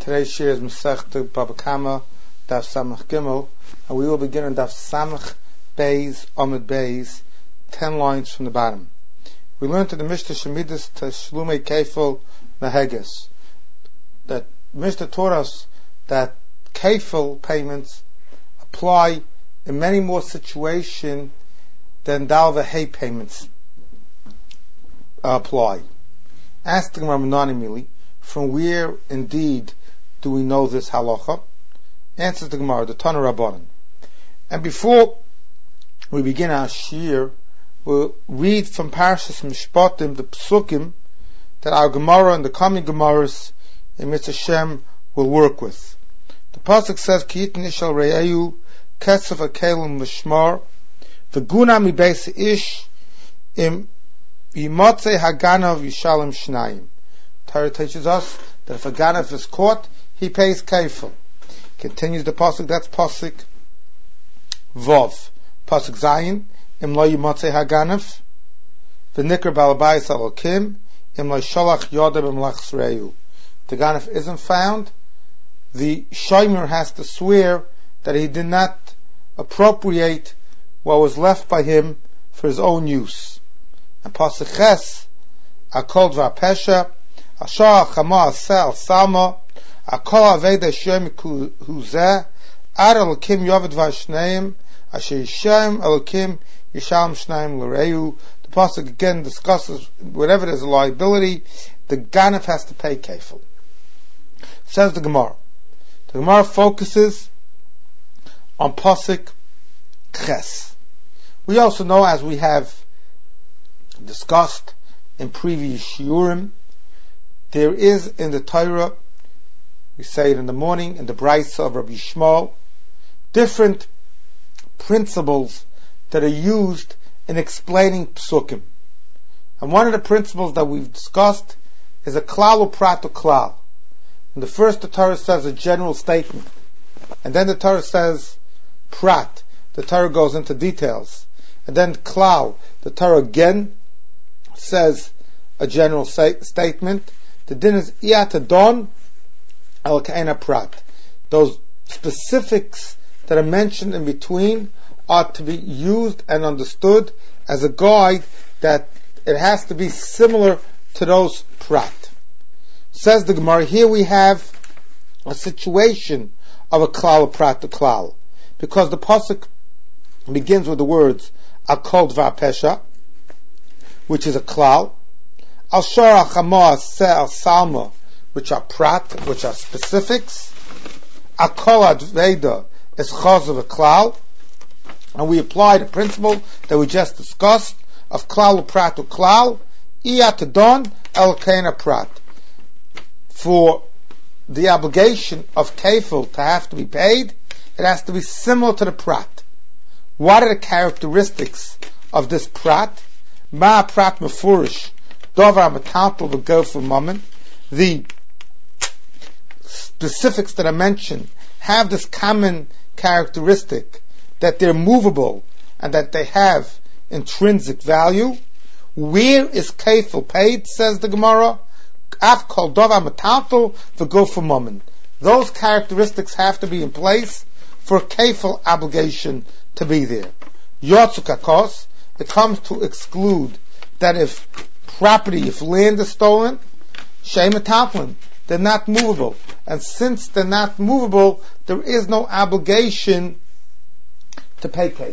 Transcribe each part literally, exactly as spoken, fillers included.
Today's share is Masechta Baba Kama, Daf Samach Gimel, and we will begin on Daf Samach Beis, Amud Beis, ten lines from the bottom. We learned in the Mishnah Shemidus Teshlume Kefil Meheges, that Mishnah taught us that Kefil payments apply in many more situations than Dalva Hay payments uh, apply. Ask the Gemara Menanimili, from where indeed do we know this halacha? Answers the Gemara, the Tana Rabbanan. And before we begin our shir, we'll read from Parashas Mishpatim, the Psukim, that our Gemara and the coming Gemaras in Mitzvah Shem will work with. The Pasuk says, Ki yitn ish al re'ehu kesef hakelim l'shmar v'guna mi beis ish im yimotzei haganav yishalem shnayim. Torah teaches us that if a ganav is caught, he pays kefil. Continues the pasuk. That's pasuk Vov. Pasuk Zayin. Im lo yimotzei haganav v'nikra balabayis alokim im lo shalach yodav b'mlach sreyu. The ganav isn't found. The shomer has to swear that he did not appropriate what was left by him for his own use. And pasuk Ches, Akol Dvar Pesha, Ashar Chama Asel Salma, Akol Aveda Shem Huzeh, Ad Elokim Yovad Vashneim, Asher Yishem Elokim Yishalem Shneim L'Reu. The pasuk again discusses whenever there's a liability, the ganav has to pay kefil. Says the Gemara. The Gemara focuses on pasuk Ches. We also know, as we have discussed in previous shiurim, there is in the Torah, we say it in the morning, in the Brisa of Rabbi Shmuel, different principles that are used in explaining psukim. And one of the principles that we've discussed is a klal uprat klal. And the first, the Torah says a general statement, and then the Torah says prat. The Torah goes into details, and then klal. The Torah again says a general say, statement. The din is iyatadon al kaina prat. Those specifics that are mentioned in between are to be used and understood as a guide, that it has to be similar to those prat. Says the Gemara, here we have a situation of a klal prat to klal, because the pasuk begins with the words Akol Dvar Pesha, which is a klal, Al Shara Chama Asel Salma, which are prat, which are specifics, Akol Adveda is chaz of a klal, and we apply the principle that we just discussed of klal prat to klal, iyatadon el kaina prat. For the obligation of kefil to have to be paid, it has to be similar to the prat. What are the characteristics of this prat? Ma prat mefurish, dovar metantel v'go for moment. The specifics that I mentioned have this common characteristic that they're movable and that they have intrinsic value. Where is kefil paid? Says the Gemara. Af kol dovar metantel v'go for moment. Those characteristics have to be in place for kefil obligation to be there. Yotzukakos, it comes to exclude that if property, if land is stolen, sheimetalpin, they're not movable. And since they're not movable, there is no obligation to pay kefil.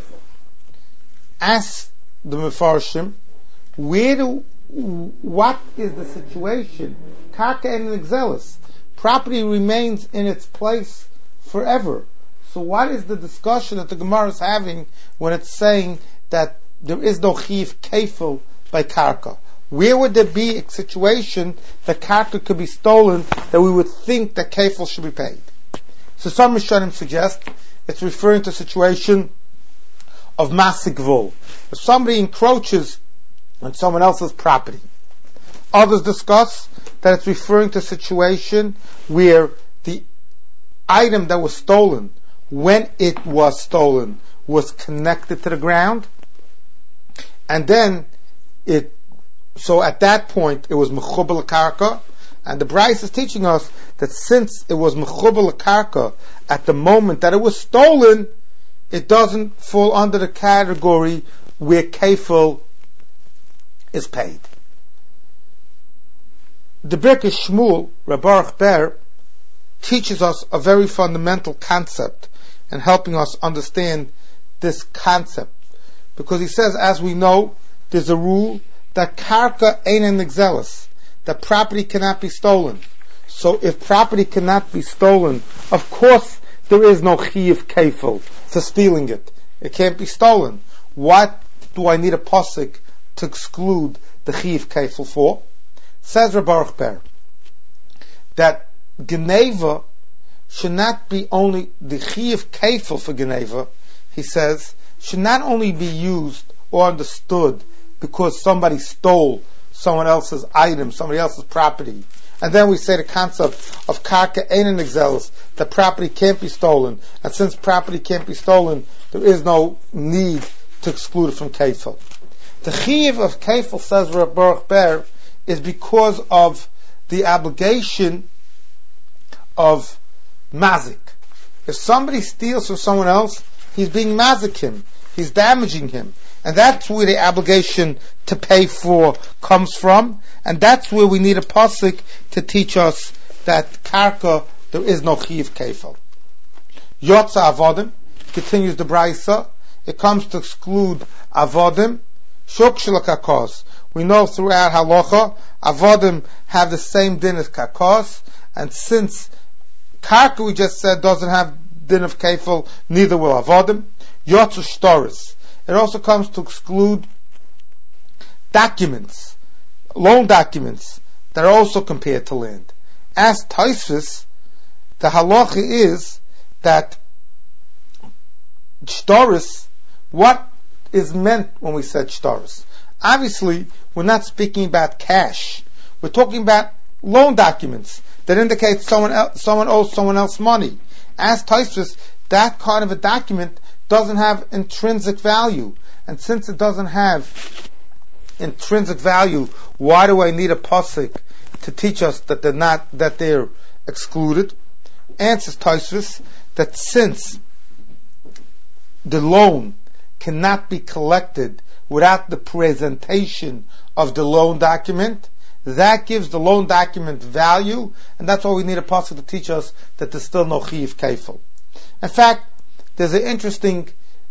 Ask the Mefarshim, where do, what is the situation? Karka and exelis. Property remains in its place forever. So what is the discussion that the Gemara is having when it's saying that there is no chiv kefil by karka? Where would there be a situation that karka could be stolen that we would think that kefil should be paid? So some Rishonim suggest it's referring to a situation of masigvul. If somebody encroaches on someone else's property. Others discuss that it's referring to a situation where the item that was stolen, when it was stolen, was connected to the ground, and then it, so at that point it was mechubal karka, And the Bryce is teaching us that since it was mechubel karka at the moment that it was stolen, it doesn't fall under the category where kefil is paid. The Birkei Shmuel, Reb Baruch Ber, teaches us a very fundamental concept and helping us understand this concept. Because he says, as we know, there's a rule that karka ain't an exelis, that property cannot be stolen. So if property cannot be stolen, of course there is no chiyuv kefil for stealing it. It can't be stolen. What do I need a pasuk to exclude the chiyuv kefil for? Says Reb Baruch Ber that geneva should not be only the chiyuv kefil for geneva. He says should not only be used or understood because somebody stole someone else's item, somebody else's property. And then we say the concept of karka ain't an exelis, that property can't be stolen. And since property can't be stolen, there is no need to exclude it from kefil. The chiyuv of kefil, says Reb Baruch Ber, is because of the obligation of mazik. If somebody steals from someone else, he's being mazik him. He's damaging him. And that's where the obligation to pay for comes from. And that's where we need a pasuk to teach us that karka, there is no chiyuv kefil. Yotza avodim, continues the Braisa, it comes to exclude avodim, shuk shel kakos. We know throughout halacha, avodim have the same din as kakos, and since karka, we just said, doesn't have din of kefil, neither will avodim. Yotza shtoris. It also comes to exclude documents, loan documents, that are also compared to land. As Tosfos, the halacha is that shtoris, what is meant when we said shtoris? Obviously, we're not speaking about cash. We're talking about loan documents that indicate someone else, someone owes someone else money. As Tosfos, that kind of a document doesn't have intrinsic value. And since it doesn't have intrinsic value, why do I need a pasuk to teach us that they're not, that they're excluded? Answers Tosfos that since the loan cannot be collected without the presentation of the loan document, that gives the loan document value, and that's why we need a pasuk to teach us that there's still no chiyuv kefil. In fact, there's an interesting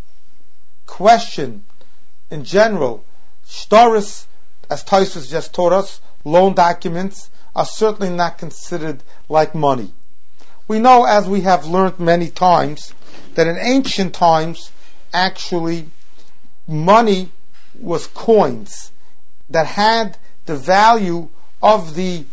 question in general. Shtoris, as Tosfos just taught us, loan documents are certainly not considered like money. We know, as we have learned many times, that in ancient times, actually, money was coins that had the value of the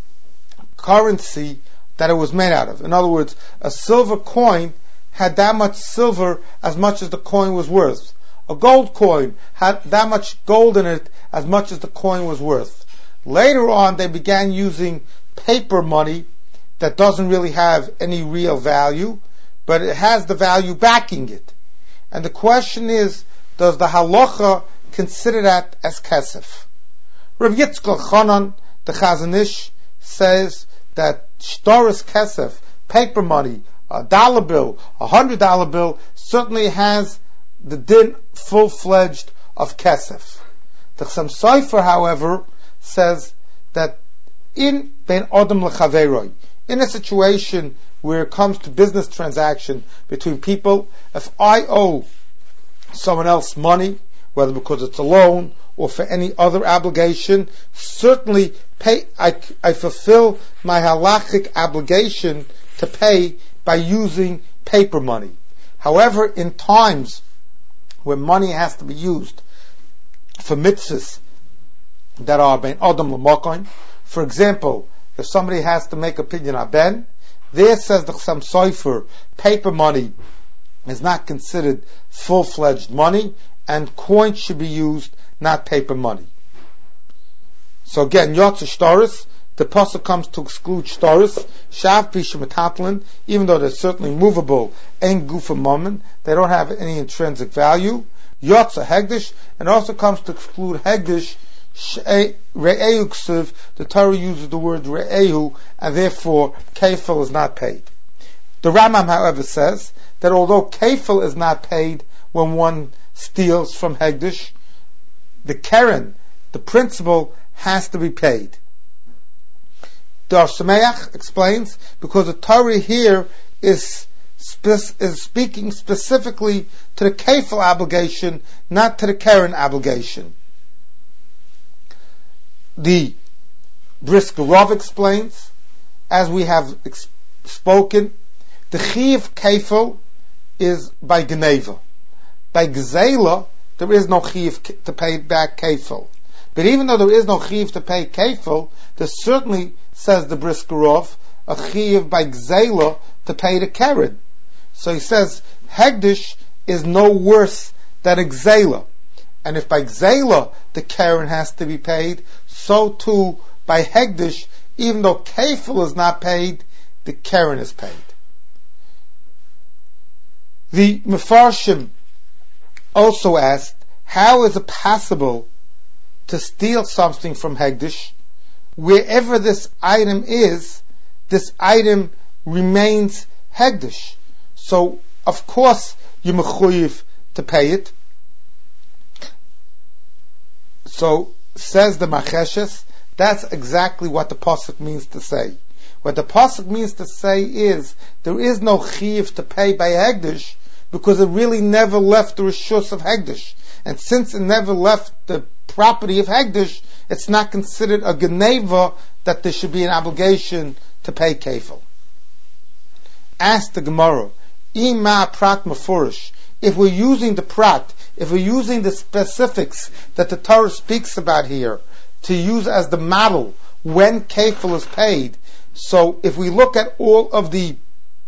currency that it was made out of. In other words, a silver coin had that much silver as much as the coin was worth. A gold coin had that much gold in it as much as the coin was worth. Later on, they began using paper money that doesn't really have any real value, but it has the value backing it. And the question is, does the halacha consider that as kesef? Rav Yitzchak Chanan, the Chazon Ish, says that shtoris kesef, paper money, a dollar bill, a hundred dollar bill, certainly has the din full-fledged of kesef. The Chassam Sofer, however, says that in ben adam lechaveroi, in a situation where it comes to business transaction between people, if I owe someone else money, whether because it's a loan or for any other obligation, certainly pay, I, I fulfill my halachic obligation to pay by using paper money. However, in times where money has to be used for mitzvahs that are ben adam l'makom, for example, if somebody has to make a pidyon haben, there says the Chassam Sofer, paper money is not considered full-fledged money, and coins should be used, not paper money. So again, Yotza Shtoris, the pasuk comes to exclude Shtoris, Shav Pisha Metatlin, even though they're certainly movable, and Gufa Mammon, they don't have any intrinsic value. Yotza Hegdish, and also comes to exclude Hegdish, Re'ehu Ksiv, the Torah uses the word Re'ehu, and therefore Kefil is not paid. The Rambam, however, says that although Kefil is not paid when one steals from Hegdish, the Keren, the principal, has to be paid. The Ohr Sameach explains, because the Torah here is spe- is speaking specifically to the Kefil obligation, not to the Keren obligation. The Brisker Rav explains, as we have ex- spoken, the Chiv Kefil is by Geneva. By Gzela, there is no Chiv to pay back Kefil. But even though there is no Chiv to pay Kefil, there certainly, says the Brisker Rav, a Chiv by Gzela to pay the Keren. So he says, Hegdish is no worse than a Gzela. And if by Gzela the Keren has to be paid, so too by Hegdish, even though Kefil is not paid, the Keren is paid. The Mefarshim also asked, how is it possible to steal something from Hegdish? Wherever this item is, this item remains Hegdish. So, of course, you're mechuyev to pay it. So, says the Macheshes, that's exactly what the Pasuk means to say. What the Pasuk means to say is, there is no chiyuv to pay by Hegdish, because it really never left the Rishus of Hegdish. And since it never left the property of Hegdish, it's not considered a Geneva that there should be an obligation to pay Kefil. Ask the Gemara, Ima Prat Mefurish, if we're using the Prat, if we're using the specifics that the Torah speaks about here, to use as the model when Kefil is paid, so if we look at all of the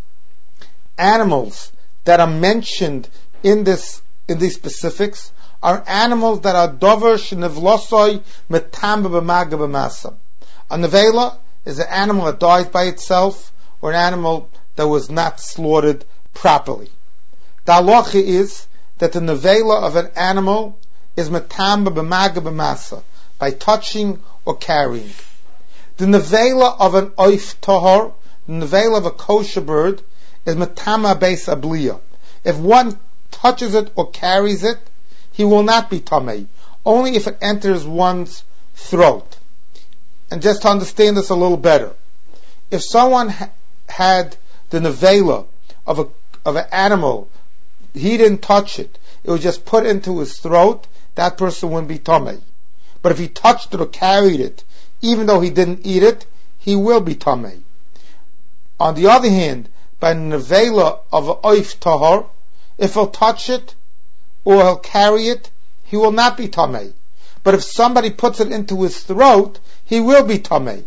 animals that are mentioned in this, in these specifics, are animals that are dover shenevlosoi metam b'maga b'masa. A nevela is an animal that dies by itself, or an animal that was not slaughtered properly. The halacha is that the nevela of an animal is metam b'maga b'masa, by touching or carrying. The nevela of an oif tahor, the nevela of a kosher bird, is metama beis abliya. If one touches it or carries it, he will not be tamei, only if it enters one's throat. And just to understand this a little better, if someone ha- had the nevela of a of an animal, he didn't touch it, it was just put into his throat, that person wouldn't be tamei. But if he touched it or carried it, even though he didn't eat it, he will be tamei. On the other hand, by the nevela of an oif tahor, if he'll touch it or he'll carry it, he will not be tamei. But if somebody puts it into his throat, he will be tamei.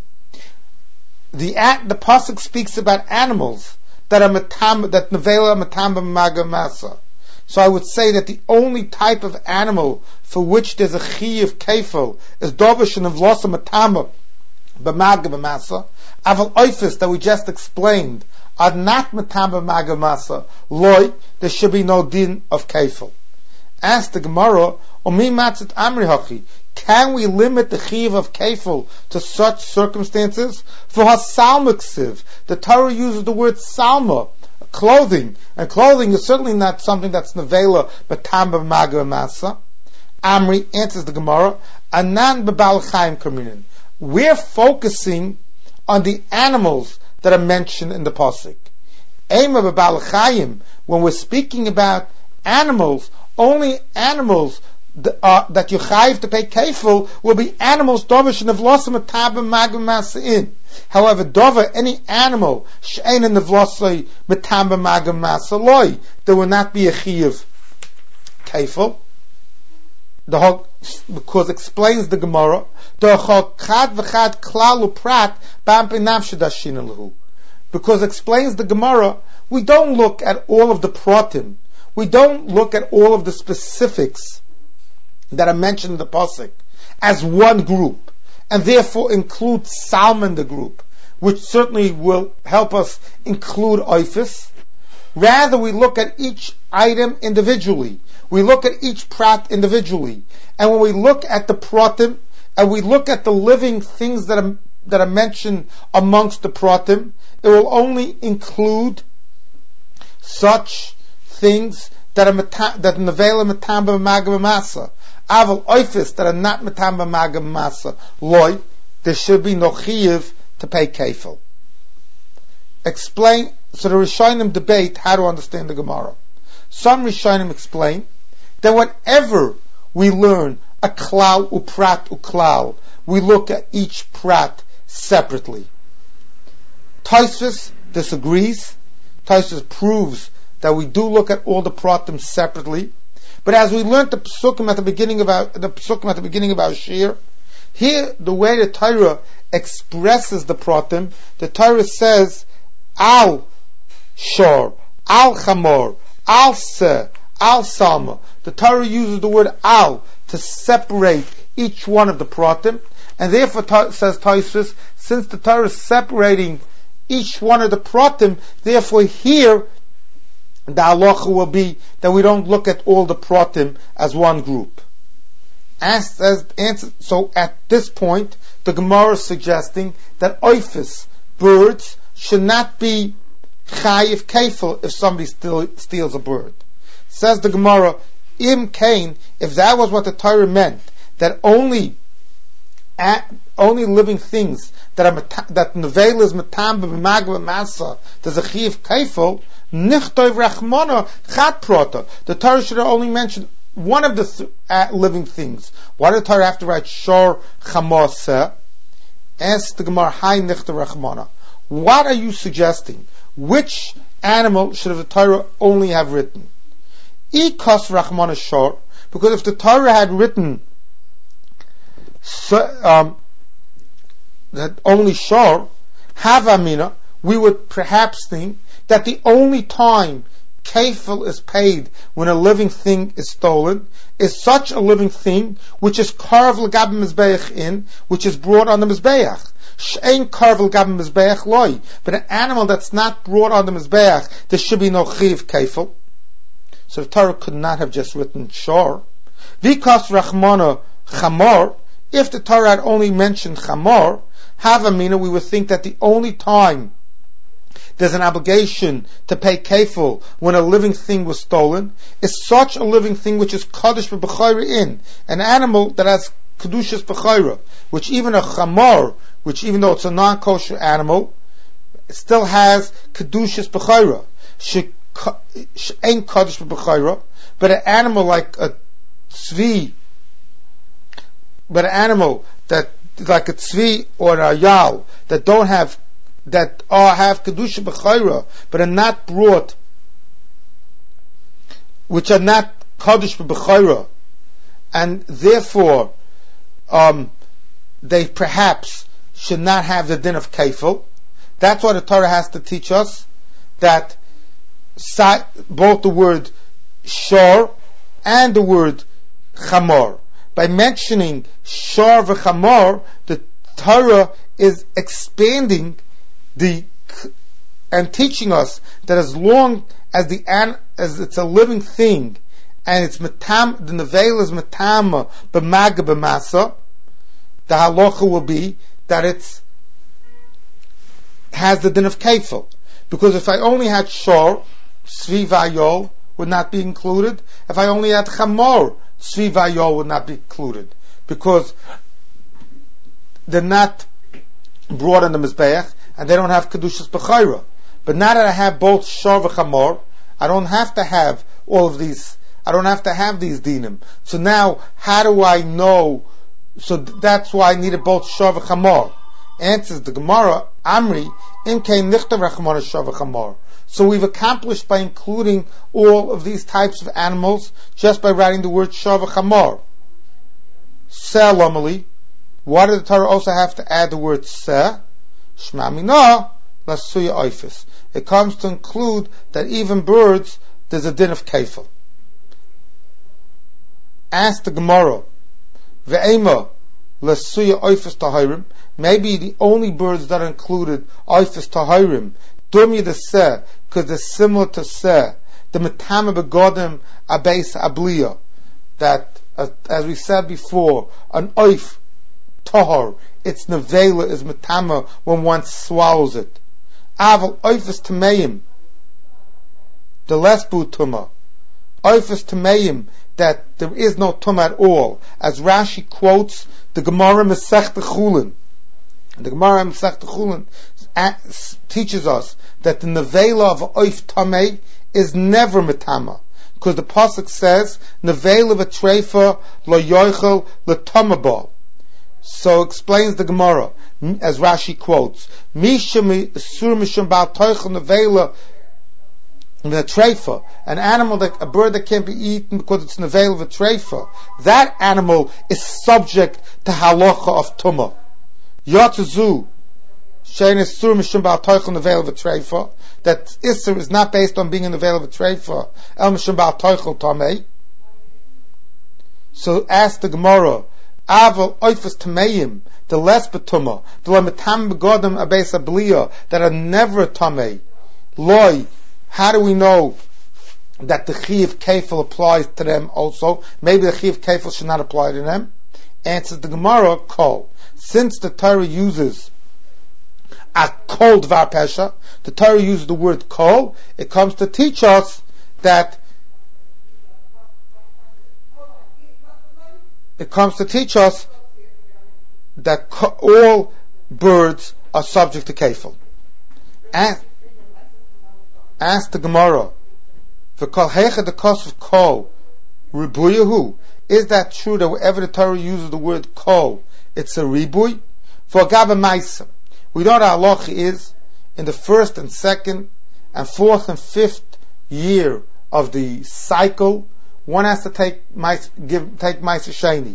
The the pasuk speaks about animals that are matam, that nevela matam b'maga masa. So I would say that the only type of animal for which there's a chiyuv kefil is dovish and avlosa matama b'maga b'masa. Aval oifis that we just explained are not matama b'maga b'masa. Loi, there should be no din of kefil. Ask the Gemara, Omi matzit amri hachi, can we limit the chiyuv of kefil to such circumstances? For hasalmaksiv, the Torah uses the word salma, clothing, and clothing is certainly not something that's nevela, but tamba maga masa. Amri answers the Gemara, anan bebal chaim kaminin. We're focusing on the animals that are mentioned in the pasuk. Ema bebal chaim, when we're speaking about animals, only animals that, uh, that you chayiv to pay kefil will be animals dovish and nevlosim tamba maga masa in. However, dover, any animal, she'ein in the vlosai metamba magam masaloi, there will not be a chiyuv kefil. The whole, because explains the Gemara, the whole chad v'chad klalu prat b'ampinam shedashin lahu. Because explains the Gemara, we don't look at all of the pratim, we don't look at all of the specifics that are mentioned in the pasuk as one group, and therefore include Salm in the group, which certainly will help us include oifis. Rather, we look at each item individually. We look at each prat individually. And when we look at the pratim, and we look at the living things that are, that are mentioned amongst the pratim, it will only include such things that are meta, that nevela metamba magam masa. Aval oifis that are not metamba magam masa. Loy, there should be no chiyuv to pay kefil. Explain. So the Rishonim debate how to understand the Gemara. Some Rishonim explain that whenever we learn a klal uprat uklal, we look at each prat separately. Tosfos disagrees. Tosfos proves that we do look at all the pratim separately. But as we learned the psukim at the beginning of our the psukim at the beginning of our shir, here the way the Torah expresses the pratim, the Torah says al shor, al chamor, al se, al salma. The Torah uses the word al to separate each one of the pratim, and therefore says Tosfos, since the Torah is separating each one of the pratim, therefore here the halacha will be that we don't look at all the pratim as one group. As, as answer, so at this point, the Gemara is suggesting that oifis, birds, should not be chayiv kefil if somebody still steals a bird. Says the Gemara, im kain, if that was what the Torah meant, that only at, only living things that are that nevela is matam b'magva masa there's a chayiv kefil, nichtov rachmana chat prota. The Torah should have only mentioned one of the th- uh, living things. Why did the Torah have to write shor chamasa? Ask the Gemara, hi nichtov rachmana. What are you suggesting? Which animal should the Torah only have written? Ikos rachmana shor, because if the Torah had written so, um, that only shor, havamina, we would perhaps think that the only time kefil is paid when a living thing is stolen is such a living thing which is carved l'gab mizbeach in, which is brought on the mizbeach. She'ein carved l'gab mizbeach loy. But an animal that's not brought on the mizbeach, there should be no chiv kefil. So the Torah could not have just written shor. Vikas rachmana chamor. If the Torah had only mentioned chamor, havamina, we would think that the only time there's an obligation to pay kefil when a living thing was stolen is such a living thing which is kaddish b'bechayra in, an animal that has kedushas b'chayra, which even a chamor, which even though it's a non-kosher animal, it still has kedushas b'chayra. She ain't kaddish b'chayra, but an animal like a tzvi, but an animal that like a tzvi or a yal that don't have that are have kedusha b'chayra, but are not brought, which are not kaddish b'chayra, and therefore um, they perhaps should not have the din of kefil. That's what the Torah has to teach us, that both the word shor and the word chamor. By mentioning shor v'chamor, the Torah is expanding the and teaching us that as long as the as it's a living thing and it's matam, the nevela is matama b'maga b'masa, the halacha will be that it's has the din of kefil. Because if I only had shor, svi vayol would not be included. If I only had chamor, svi vayol would not be included, because they're not brought on the mizbeach and they don't have kedushas b'chayra. But now that I have both shor v'chamor, I don't have to have all of these. I don't have to have these dinim. So now, how do I know? So that's why I needed both shor v'chamor. Answers the Gemara, Amri, im kein nichtav rachmana shor v'chamor. So we've accomplished by including all of these types of animals just by writing the word shor v'chamor. Seh lomali. Why did the Torah also have to add the word seh? Shma mina lasuya oifis. It comes to include that even birds, there's a din of kefil. Ask the Gemara, ve'ema lasuya oifis tahirim. Maybe the only birds that are included oifis tahirim. Dumya the seh, because they're similar to seh. The metama begodim abeis abliya. That, uh, as we said before, an oif tahor. Its nevela is metama when one swallows it. Aval oifes tameim, the lesbu tuma. Oifes tameim, that there is no tumah at all. As Rashi quotes the Gemara Masechta Chulin. The Gemara Masechta Chulin teaches us that the nevela of oif tamei is never metama. Because the pasuk says, nevela v'treifa lo yoichel l'tamabal. So explains the Gemara, as Rashi quotes, Misham sur misham ba'al toichel nevela v'treifa, an animal that, a bird that can't be eaten because it's nevela v'treifa, that animal is subject to halacha of tumah. Yatzu, shein sur misham ba'al toichel nevela v'treifa, that Isser is not based on being in the veil of a treifa, el mishum ba'al toichel tamei. So ask the Gemara, aval oifas tameim, the less betuma, the lemetam begodem abeis abliya, that are never tamei. Loi, how do we know that the chiv kefil applies to them also? Maybe the chiv kefil should not apply to them. Answers the Gemara, kol. Since the Torah uses a kol dvar pesha, the Torah uses the word kol, it comes to teach us that it comes to teach us that all birds are subject to kefil. Ask, ask the Gemara, v'kol hecha the cost of kol ribuyahu. Is that true that wherever the Torah uses the word kol, it's a ribuy? For gaba ma'isa, we know what halacha is in the first and second and fourth and fifth year of the cycle. One has to take mais, give take ma'aser sheni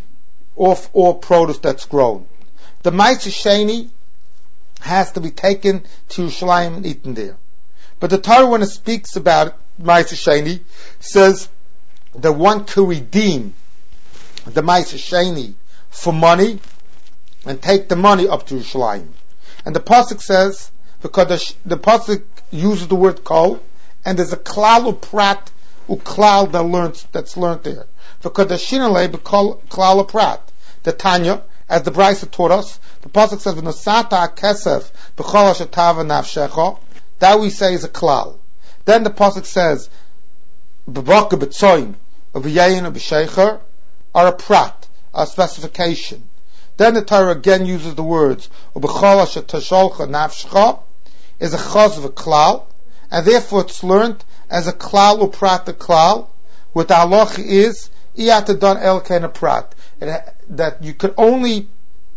off all produce that's grown. The ma'aser sheni has to be taken to Yerushalayim and eaten there. But the Torah, when it speaks about ma'aser sheni, says that one could redeem the ma'aser sheni for money and take the money up to Yerushalayim. And the pasuk says, because the, the pasuk uses the word kol, and there's a klal uprat uklal that learns that's learned there. Because the shinalei bekol klal uprat. The Tanya, as the Brisa taught us, the pasuk says, "V'nosata kesef b'chol hashatava nafshecha." That we say is a klal. Then the pasuk says, "B'baka b'tzoyim v'yayin b'sheicher," are a prat, a specification. Then the Torah again uses the words "Ubechol hashatasholcha nafshecha," is a chaz of a klal, and therefore it's learned as a klal uprat, the klal. What the halacha is iyatadon el ken a prat, that you could only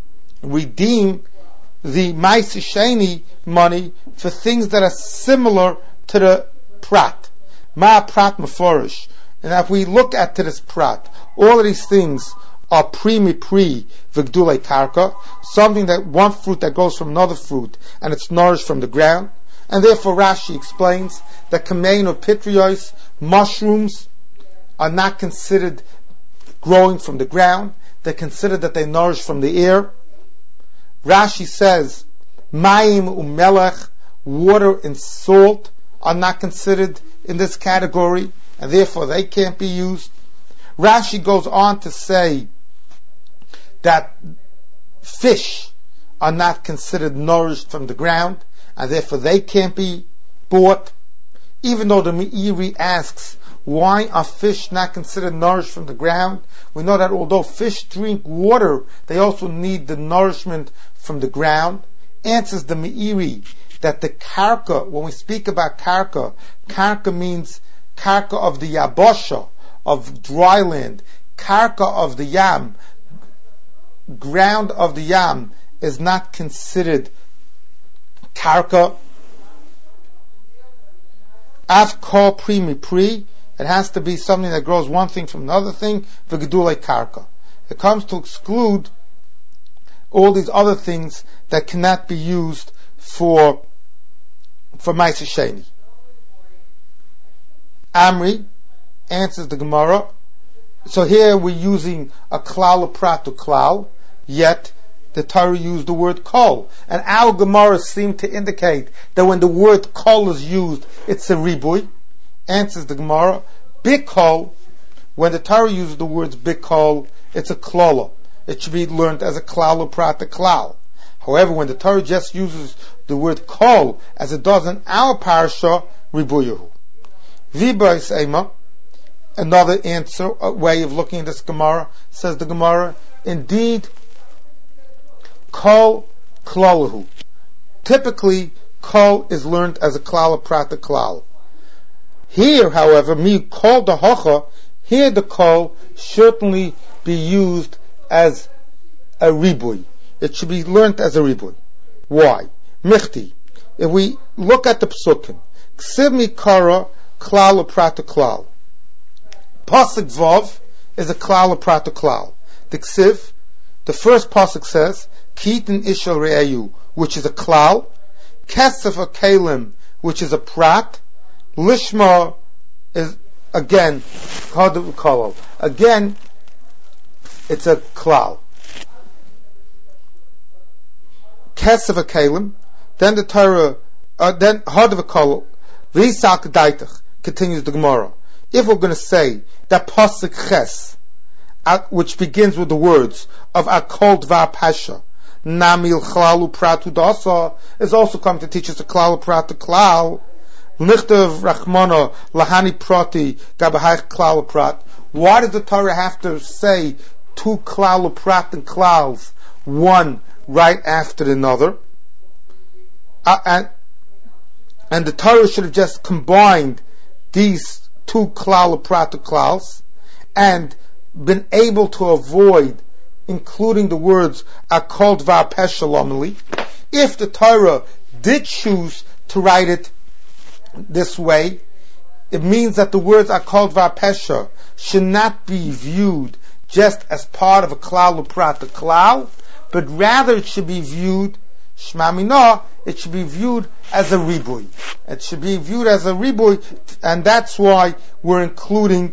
redeem the ma'aser sheni money for things that are similar to the prat. Ma prat meforish. And if we look at to this prat, all of these things are pre pre v'gdulei karka, something that one fruit that goes from another fruit and it's nourished from the ground. And therefore Rashi explains that kamein or pitrios, mushrooms, are not considered growing from the ground. They're considered that they nourish from the air. Rashi says mayim umelech, water and salt, are not considered in this category, and therefore they can't be used. Rashi goes on to say that fish are not considered nourished from the ground, and therefore they can't be bought. Even though the Meiri asks, why are fish not considered nourished from the ground? We know that although fish drink water, they also need the nourishment from the ground. Answers the Meiri that the karka, when we speak about karka, karka means karka of the yabosha, of dry land. Karka of the yam, ground of the yam, is not considered karka. Af kol pri mi pri, it has to be something that grows one thing from another thing, v'gedulei karka. It comes to exclude all these other things that cannot be used for for ma'aser sheni. Amri answers the Gemara. So here we're using a klal prat to klal, yet the Torah used the word kol. And our Gemara seem to indicate that when the word kol is used, it's a ribui. Answers the Gemara, big kol, when the Torah uses the words big kol, it's a klola. it should be learned as a klal uprat klal. However, when the Torah just uses the word kol, as it does in our parasha, ribuyahu. V'bais ema, another answer, a way of looking at this Gemara, says the Gemara, indeed, kol klalahu. Typically, kol is learned as a klal uprat klal. Here, however, mi kol dahacha, here the kol certainly be used as a ribui. It should be learnt as a ribui. Why? Michti. If we look at the psukim, ksiv mikara klal uprat klal. Pasuk vav is a klal uprat klal. The ksiv, the first pasuk says, kitin ishal re'ayu, which is a klal. Kesef a kalim, which is a prat. Lishma is again hadav kolol. Again, it's a klal. Kesef a kalim. Then the Torah, uh, then hadav kolol. V'yisak daitach, continues the Gemara. If we're going to say that pasuk ches, uh, which begins with the words of akol dvar pasha, namil chlalu pratu dasa, is also come to teach us the klal pratu klal. Nichtav rachmana lahani prati gabahach klal prat. Why does the Torah have to say two klal prat and klals, one right after another? Uh, and and the Torah should have just combined these two klal prat klals and been able to avoid including the words akol dvar pesha lomeli. If the Torah did choose to write it this way, it means that the words akol dvar pesha should not be viewed just as part of a klal uprat klal, but rather it should be viewed shma mina, it should be viewed as a ribui. It should be viewed as a ribui, and that's why we're including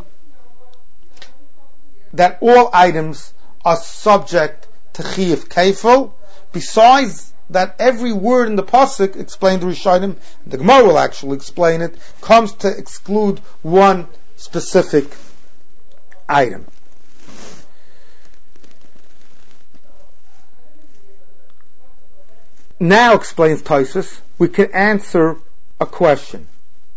that all items are subject to chiyuv kefil. Besides that, every word in the pasuk, explained the Rishonim, the Gemara will actually explain it, comes to exclude one specific item. Now, explains Tosfos, we can answer a question.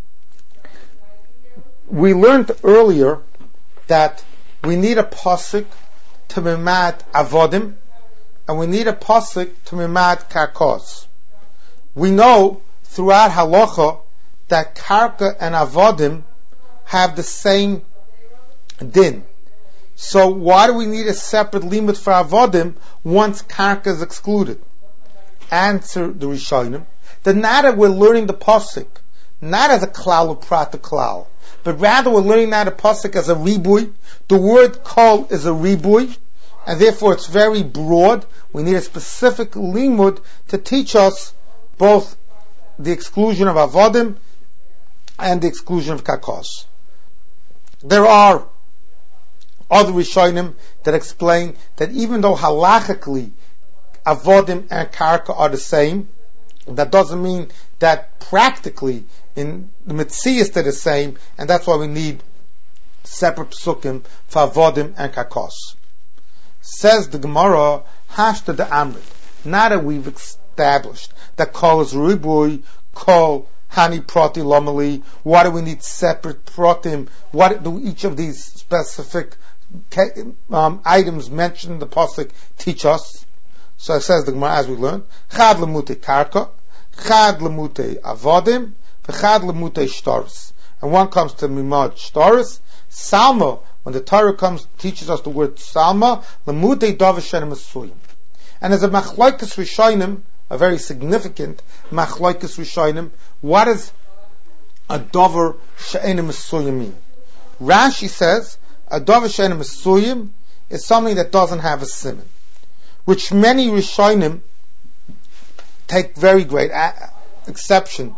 We learned earlier that we need a pasuk to mimad avodim, and we need a pasuk to mimad karkos. We know throughout halacha that karka and avodim have the same din. So why do we need a separate limit for avodim once karka is excluded? Answer the Rishonim that now that we're learning the pasuk not as a klal uprat klal, but rather we're learning now the pasuk as a ribui. The word kol is a ribui, and therefore it's very broad. We need a specific limud to teach us both the exclusion of avodim and the exclusion of kakos. There are other Rishonim that explain that even though halachically avodim and karka are the same, that doesn't mean that practically in the Metzias they're the same, and that's why we need separate psukim for avodim and karkos. Says the Gemara, hashta de amrit. Now that we've established that kol is ribui, kol hani prati lomeli, why do we need separate pratim? What do each of these specific um, items mentioned in the pasuk teach us? So it says the Gemara as we learned, chad lemute karka, chad lemute avodim, v'chad lemute shtaris. And one comes to mimad shtaris. Salma, when the Torah comes, teaches us the word salma, lemute davar shenem esuyim. And as a machlokes rishonim, a very significant machlokes rishonim, what does a davar shenem esuyim mean? Rashi says, a davar shenem esuyim is something that doesn't have a siman, which many Rishonim take very great a- exception.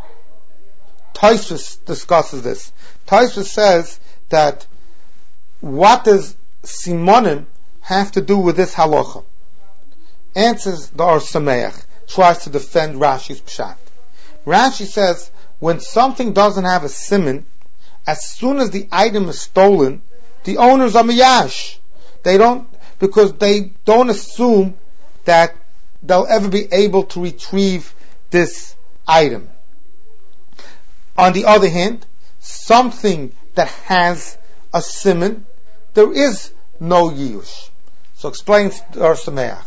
Tosfos discusses this. Tosfos says that what does simonim have to do with this halacha? Answers the Or Sameach, tries to defend Rashi's pshat. Rashi says when something doesn't have a siman, as soon as the item is stolen, the owners are miyash. They don't. because they don't assume that they'll ever be able to retrieve this item. On the other hand, something that has a siman, there is no yush. So explains Or Sameach.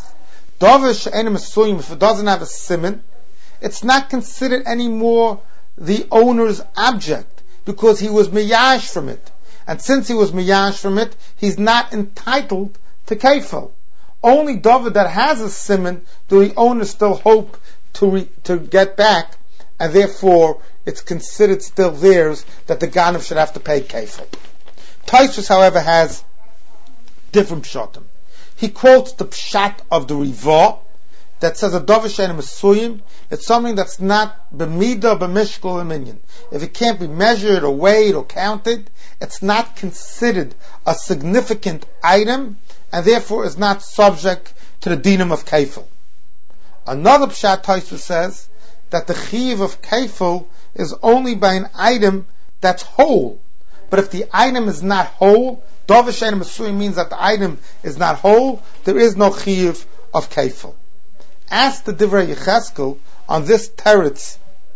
If it doesn't have a siman, it's not considered anymore the owner's object, because he was miyash from it. And since he was miyash from it, he's not entitled to kefil. Only David that has a siman do the owner still hope to re, to get back, and therefore it's considered still theirs, that the ganav should have to pay kefil. Tosfos, however, has different pshatim. He quotes the pshat of the Rivah that says a davar she'eino mesuyim. It's something that's not b'mida, b'mishkol, b'minyan. If it can't be measured or weighed or counted, it's not considered a significant item, and therefore is not subject to the dinam of kefil. Another pshat Tosfos says that the chiyuv of kefil is only by an item that's whole. But if the item is not whole, davar she'eino mesuyim means that the item is not whole, there is no chiyuv of kefil. Ask the Divrei Yecheskel on this teretz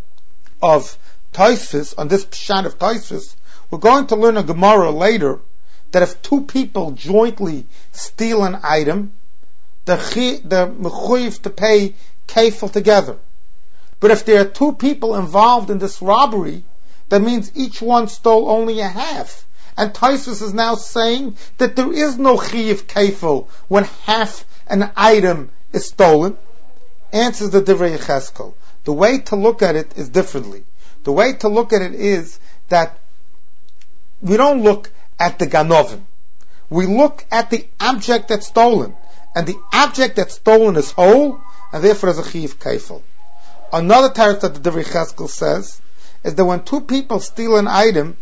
of Tosfos, on this pshat of Tosfos. We're going to learn a Gemara later that if two people jointly steal an item, they're mechuyev to pay kefil together. But if there are two people involved in this robbery, that means each one stole only a half. And Tosfos is now saying that there is no chiyuv kefil when half an item is stolen. Answers the Divrei Yecheskel. The way to look at it is differently. The way to look at it is that we don't look at the ganovim. We look at the object that's stolen. And the object that's stolen is whole, and therefore is a chiyuv kefil. Another teretz that the Divrei Yecheskel says is that when two people steal an item,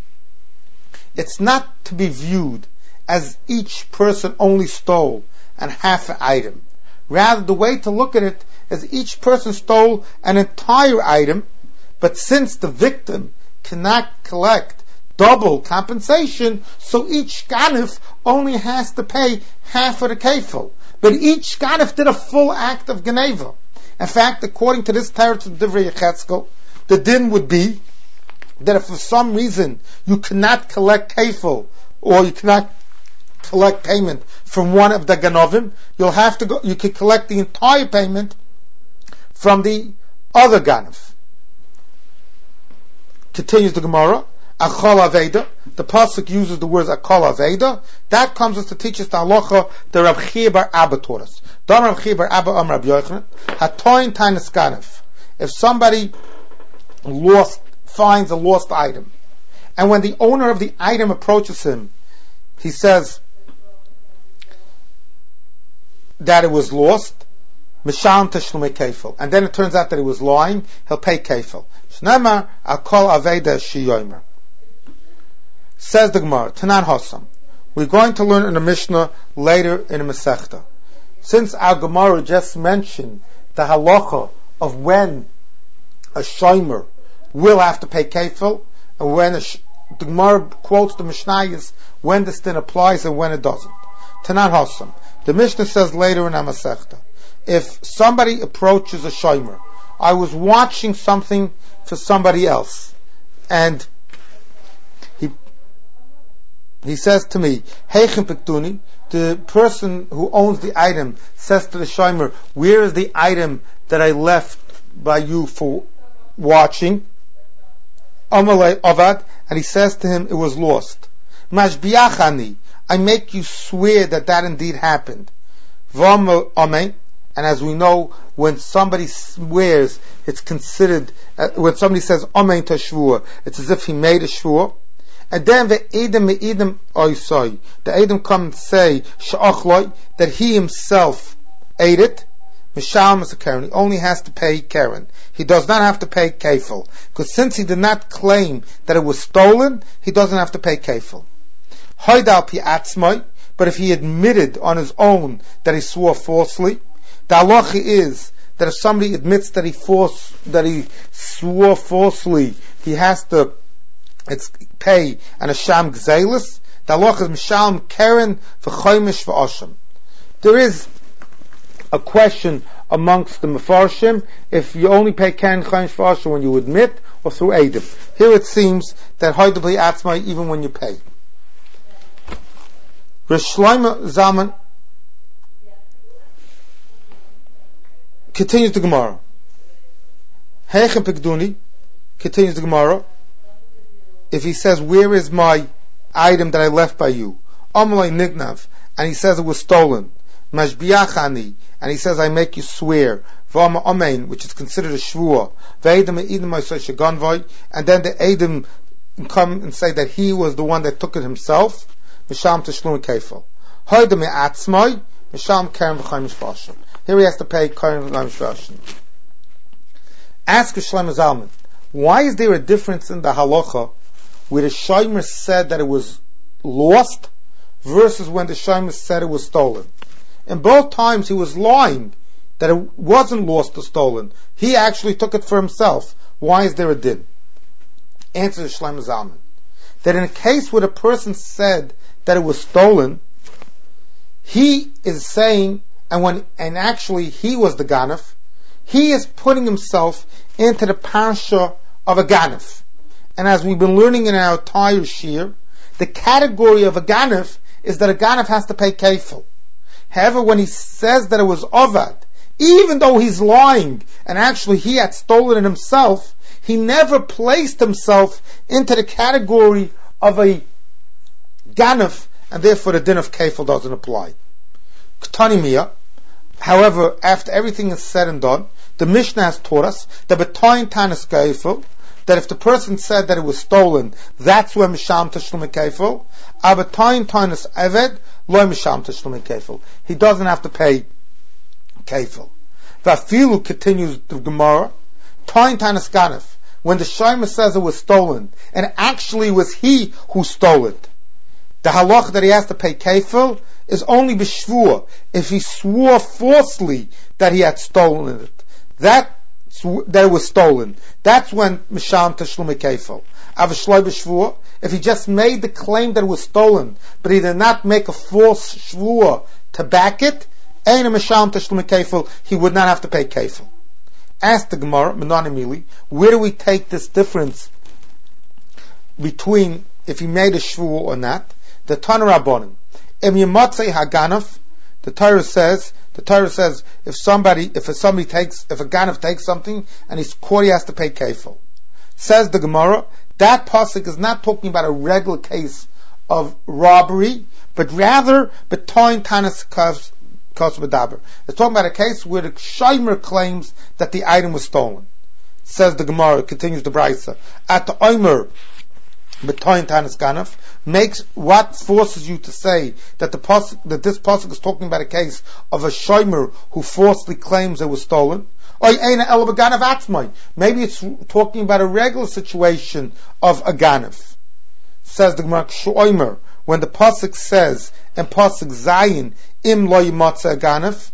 it's not to be viewed as each person only stole and half an item. Rather, the way to look at it is each person stole an entire item, but since the victim cannot collect double compensation, so each ganif only has to pay half of the kefil. But each ganif did a full act of geneva. In fact, according to this teretz of Divrei Yecheskel, the din would be that if for some reason you cannot collect kefil, or you cannot collect payment from one of the ganovim, you'll have to go, you can collect the entire payment from the other ganav. Continues the Gemara, Achol Aveda. The pasuk uses the words Achol Aveda. That comes us to teach us the halacha the Rab Chiya bar Abba taught us. Don Rab Chiya bar Abba Am Rab Yochanan, Hatoin Tainas Ganav. If somebody lost, finds a lost item, and when the owner of the item approaches him, he says that it was lost, Misham Tashlumei Kefil, and then it turns out that he was lying, he'll pay Kefil. Shnema Akol Aveda Shiyomer. Says the Gemara, Tanan Hossam. We're going to learn in the Mishnah later in the Masechta. Since our Gemara just mentioned the halacha of when a shomer will have to pay kefil, and when a sh- the Gemara quotes the Mishnayos when this din applies and when it doesn't. Tanan Hossam. The Mishnah says later in our Masechta, if somebody approaches a shomer, I was watching something for somebody else, and he he says to me, Heichem Pektuni, the person who owns the item says to the shomer, where is the item that I left by you for watching? Amalei Avad, and he says to him, it was lost. Mashbiachani, I make you swear that that indeed happened. V'amel Amen. And as we know, when somebody swears, it's considered, uh, when somebody says Amen to shvur, it's as if he made a shvur. And then the Edom Edom Oisoi, the Edom come and say Sha'achloi, that he himself ate it. Mishal Masakaren, he only has to pay Karen. He does not have to pay kefil, because since he did not claim that it was stolen, he doesn't have to pay kefil. Hoidal pi atzmai, but if he admitted on his own that he swore falsely, the halacha is that if somebody admits that he false, that he swore falsely, he has to it's pay an asham gzeilis. The halacha is mishal Karen v'choimish v'osham. There is a question amongst the Mefarshim if you only pay Keren Chaim Shvasha when you admit or through Eidim. Here it seems that Hoydabli Atzmai even when you pay. Rosh Shlomo Zalman continues the Gemara. Heichem Pekduni continues the Gemara. If he says, where is my item that I left by you? Amalai Nignav, and he says it was stolen. Mashbiachani, and he says I make you swear. V'ama Amen, which is considered a shvua. V'edem eidem ma'aseh sheganvoi, and then the Edom come and say that he was the one that took it himself. Misham teshlum kefil. Hoydem me'atzmai, misham keren v'chaim shvashim. Here he has to pay keren v'chaim shvashim. Ask Shlomo Zalman, why is there a difference in the halacha where the shomer said that it was lost versus when the shomer said it was stolen? In both times he was lying that it wasn't lost or stolen. He actually took it for himself. Why is there a din? Answer to Shlomo Zalman, that in a case where the person said that it was stolen, he is saying, and when and actually he was the ganef, he is putting himself into the parsha of a ganef. And as we've been learning in our entire shir, the category of a ganef is that a ganef has to pay kefil. However, when he says that it was ovad, even though he's lying and actually he had stolen it himself, he never placed himself into the category of a ganef, and therefore the din of kefil doesn't apply. K'tanimiyah, however, after everything is said and done, the Mishnah has taught us that b'toyin tanis kefil, that if the person said that it was stolen, that's when misham tashlum kefil. Abatoyin tanis eved lo misham tashlum kefil. He doesn't have to pay kefil. Vafilu continues the Gemara. Toyin tanis ganef, when the shomer says it was stolen, and actually it was he who stole it, the halach that he has to pay kefil is only b'shvua, if he swore falsely that he had stolen it. That that it was stolen. That's when misham tashlum kefil. Avashloi b'shvua, if he just made the claim that it was stolen, but he did not make a false shvua to back it, ein misham tashlum kefil, he would not have to pay kefil. Ask the Gemara, Menanimili, where do we take this difference between if he made a shvua or not? The Tana Rabbanim, Em Yematzei Haganaf, the Torah says, the Torah says, if somebody, if a, somebody takes, if a ganef takes something and he's caught, he has to pay kefil. Says the Gemara, that pasuk is not talking about a regular case of robbery, but rather betoin tanis kos b'daber. It's talking about a case where the shomer claims that the item was stolen. Says the Gemara, continues the Brisa, at the omer betoin tanis ganef, makes what forces you to say that the pasuk, that this pasuk is talking about a case of a shomer who falsely claims it was stolen. Maybe it's talking about a regular situation of a ganef. Says the Gemara, shomer, when the pasuk says in pasuk zayin im lo yimatze ganef,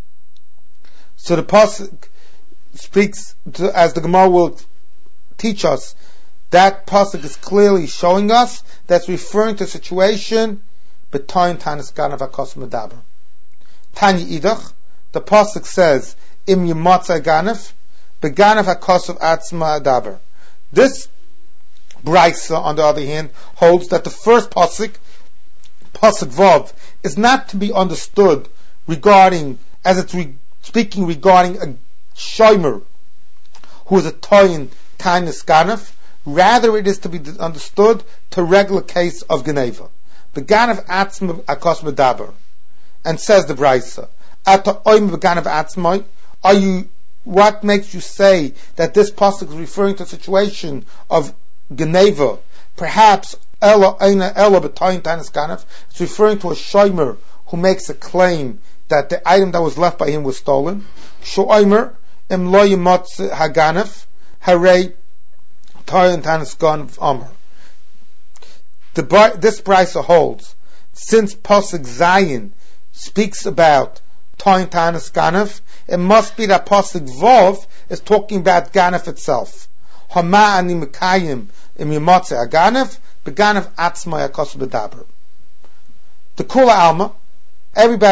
so the pasuk speaks to, as the Gemara will teach us, that pasuk is clearly showing us that's referring to a situation b'toyin tanis ganav hakos medaber. Tanya idach, the pasuk says im yimatze ganav beganav hakos of atzma adaber. This brisa, on the other hand, holds that the first pasuk, pasuk vav, is not to be understood regarding, as it's re- speaking regarding a shomer who is a toyin tanis ganav. Rather, it is to be understood to regular case of Geneva. The Ganav Atzma Akos Medaber. And says the Brisa, Ata Oim Ganav Atzmai, are you, what makes you say that this pasuk is referring to a situation of Geneva? Perhaps Ella Eina Ella B'Toyin Tanis Ganav, it's referring to a shomer who makes a claim that the item that was left by him was stolen. Shomer Em Lo Yimotz Haganav, Harei The, this brisa holds, since pasuk Zayin speaks about Toyin Tanis Ganef, it must be that pasuk Vov is talking about Ganef itself. Hama ani mekayim im yimotze Ganef beganef atzma yakos bedaber. The Kula Alma, everybody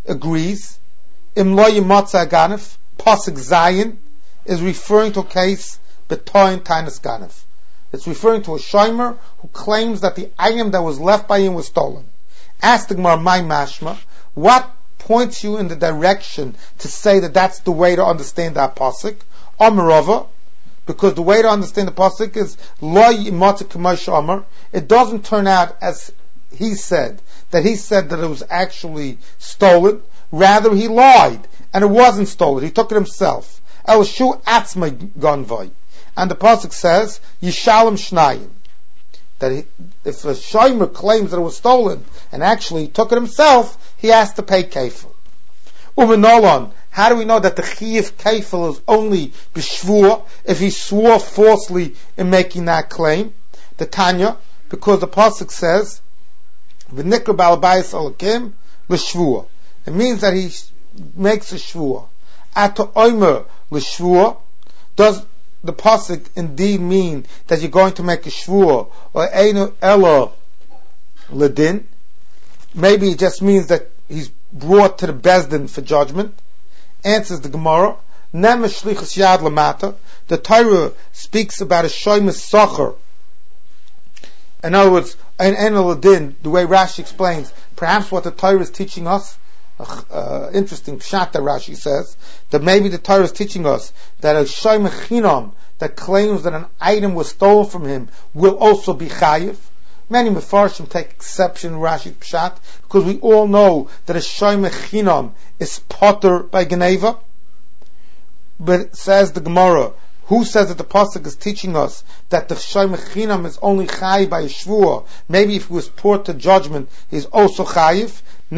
agrees. Im lo yimotza ganef, pasuk zayin, is referring to a case betoin tainus ganef. It's referring to a shomer who claims that the item that was left by him was stolen. Ask the Gemara, my mashma, what points you in the direction to say that that's the way to understand that pasuk? Amarova, because the way to understand the pasuk is lo yimotza k'moshe amar. It doesn't turn out as he said, that he said that it was actually stolen. Rather, he lied, and it wasn't stolen. He took it himself. El shu atzmai ganvai. And the pasuk says, Yishalem Shnayim. That he, if a shomer claims that it was stolen, and actually took it himself, he has to pay kefil. Umenolon, how do we know that the chiyuv kefil is only b'shvur, if he swore falsely in making that claim? The Tanya, because the pasuk says, V'nikra balabayis alakim l'shvur. It means that he makes a shvur. Ata oimer l'shvur, does the pasuk indeed mean that you're going to make a shvur, or einu elo ledin? Maybe it just means that he's brought to the bezdin for judgment. Answers the Gemara, nem shlichus yad lamata. The Torah speaks about a shoymus socher. In other words, in einu ledin, the way Rashi explains, perhaps what the Torah is teaching us, Uh, interesting pshat that Rashi says, that maybe the Torah is teaching us that a shomer chinam that claims that an item was stolen from him will also be chayiv. Many mefarshim take exception to Rashi's pshat, because we all know that a shomer chinam is potter by geneva. But it says the Gemara, who says that the pasuk is teaching us that the shomer chinam is only chayiv by a shvur? Maybe if he was brought to judgment, he's also chayiv.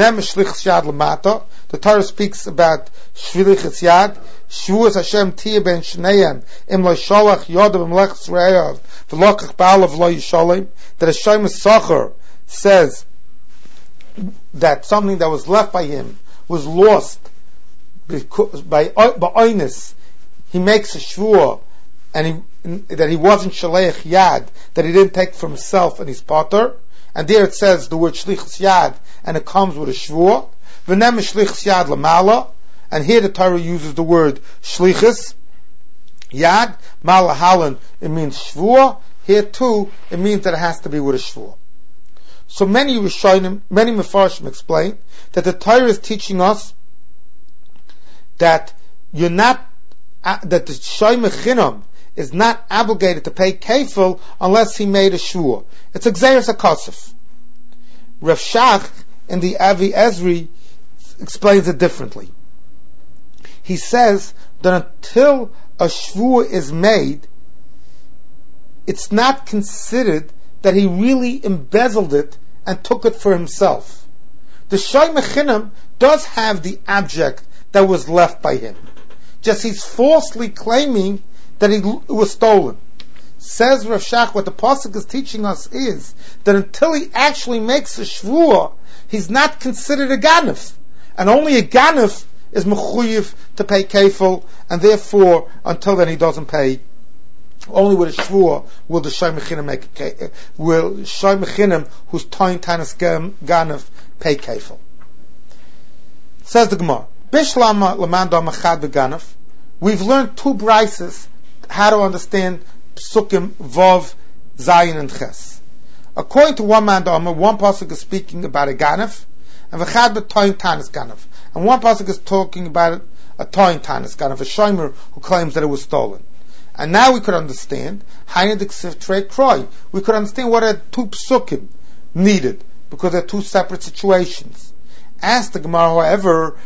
The Torah speaks about shvilichas yad, shvuas Hashem tia ben shneihem, im lo sholach yodav im lechus re'ev, v'lokach ba'alav lo yisholim. That a shomer socher says that something that was left by him was lost because, by ba'oinus. He makes a shvur, and he, that he wasn't shaleich yad, that he didn't take for himself, and he's potter. And there it says the word shlichus yad, and it comes with a shvur. V'nem shlichus yad lamala, and here the Torah uses the word shlichus yad malahalan. It means shvur. Here too, it means that it has to be with a shvur. So many Rishonim, many Mefarshim explain that the Torah is teaching us that you're not uh, that the shomer chinam is not obligated to pay kefil unless he made a shvur. It's a gzeiras hakosef. Rav Shach in the Avi Ezri explains it differently. He says that until a shvur is made, it's not considered that he really embezzled it and took it for himself. The shomer chinam does have the object that was left by him. Just he's falsely claiming that he, it was stolen. Says Rav Shach, what the pasuk is teaching us is that until he actually makes a shvur, he's not considered a ganef, and only a ganef is mechuyev to pay kefil, and therefore until then he doesn't pay. Only with a shvur will the shomer chinam make a, will shomer chinam who's toin tanis ganef pay kefil. Says the Gemara, Bishlama lamanda machad v'ganef. We've learned two brises how to understand Psukim Vav, Zayin, and Ches. According to one man, one pasuk is speaking about a ganef, and v'chad b'toin tanis ganef, and one pasuk is talking about a toin tanis ganef, a shomer who claims that it was stolen. And now we could understand Hainadik Trey Kroy. We could understand what are two psukim needed, because they're two separate situations. Ask the Gemara, however,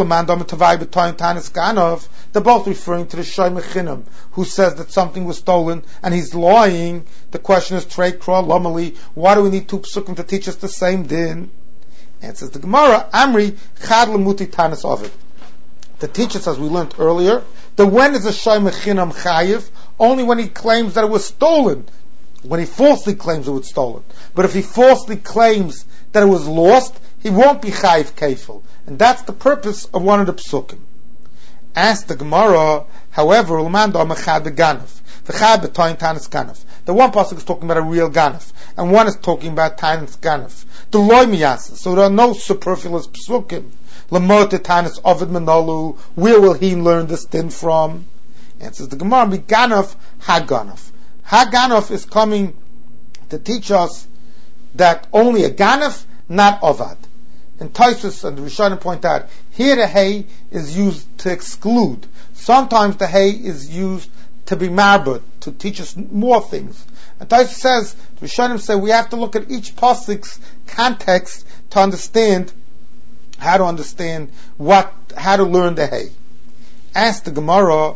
they're both referring to the shomer chinam who says that something was stolen and he's lying. The question is, Trey Kra Lomali, why do we need two psukim to teach us the same din? Answers the Gemara, Amri chad lemuti tanis ovid. To teach us, as we learned earlier, that when is a shomer chinam chayiv? Only when he claims that it was stolen. When he falsely claims it was stolen. But if he falsely claims that it was lost, he won't be chayiv kefil. And that's the purpose of one of the psukim. Ask the Gemara, however, Ulmando Mechad Ganef. The Chad B'Toin Tanis Ganef. The one pasuk is talking about a real Ganef, and one is talking about Tanis Ganef. The Loi Miyasa. So there are no superfluous psukim. Lamot Tanis Ovid Manolu. Where will he learn this din from? Answers the Gemara, Ganef Haganef. Haganef is coming to teach us that only a Ganef, not Ovad. And Taisus and the Rishonim point out, here the hay is used to exclude. Sometimes the hay is used to be marbut, to teach us more things. And Taisus says, the Rishonim say, we have to look at each pasuk's context to understand how to understand what, how to learn the hay. Ask the Gemara,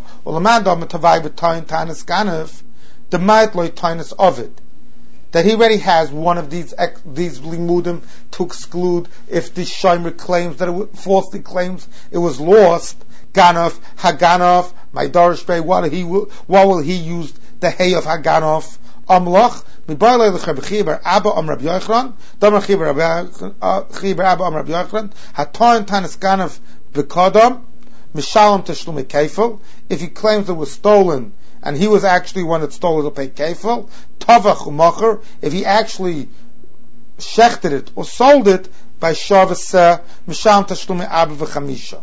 the might loy tainus Ovid, that he already has one of these these limudim to exclude if the shomer claims that it was, falsely claims it was lost. Ganov, Haganov, my Darish Bey, what he will, what will he use the hay of Haganov? Amlach, mibarle lechabechiber Abba Am Rabbi Yochanan, Damachiber Chiber Abba Am Rabbi Yochanan, Hatoin Tanis Ganov Bekadam, Mishalom Tashlumi Kefil. If he claims it was stolen, and he was actually one that stole it to pay kefil, tavach u'macher, if he actually shechted it or sold it by shavas misham tashlumi abba v'chamisha.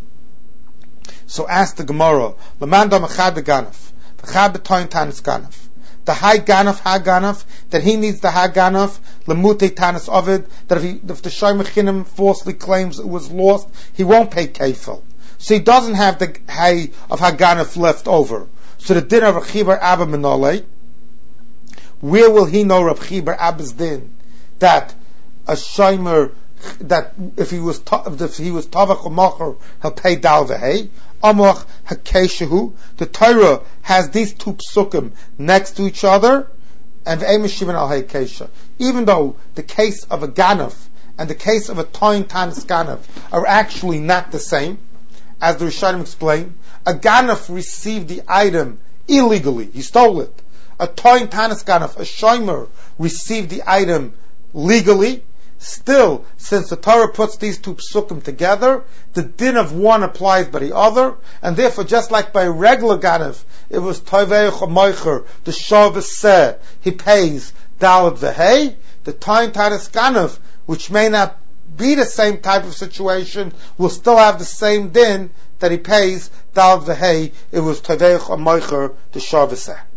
So ask the Gemara, l'manda mechad ganaf, v'chad b'toin tanis ganaf. The high ganaf, ha ganaf, that he needs the ha ganaf, l'mutei tanis ovid, that if, he, if the shomer chinim falsely claims it was lost, he won't pay kefil. So he doesn't have the hay of ha ganaf left over. So the din of Rav Chibar Abba Menole, where will he know Rav Chibar Abba's din that a shomer, that if he was if he was tavach or macher, he'll pay dal v'hei. Amach hakeshehu. The Torah has these two psukim next to each other, and v'emishivan al hakesha. Even though the case of a ganaf and the case of a toin tanis ganaf are actually not the same, as the Rishonim explain. A ganaf received the item illegally; he stole it. A toin tanis ganaf, a shomer, received the item legally. Still, since the Torah puts these two psukim together, the din of one applies by the other, and therefore, just like by a regular ganaf, it was toivei chamoicher, the shavaseh, he pays dalet v'hei. The toin tanis ganaf, which may not be the same type of situation, will still have the same din that he pays dalet v'hei. It was toivei chamoicher, the shavaseh.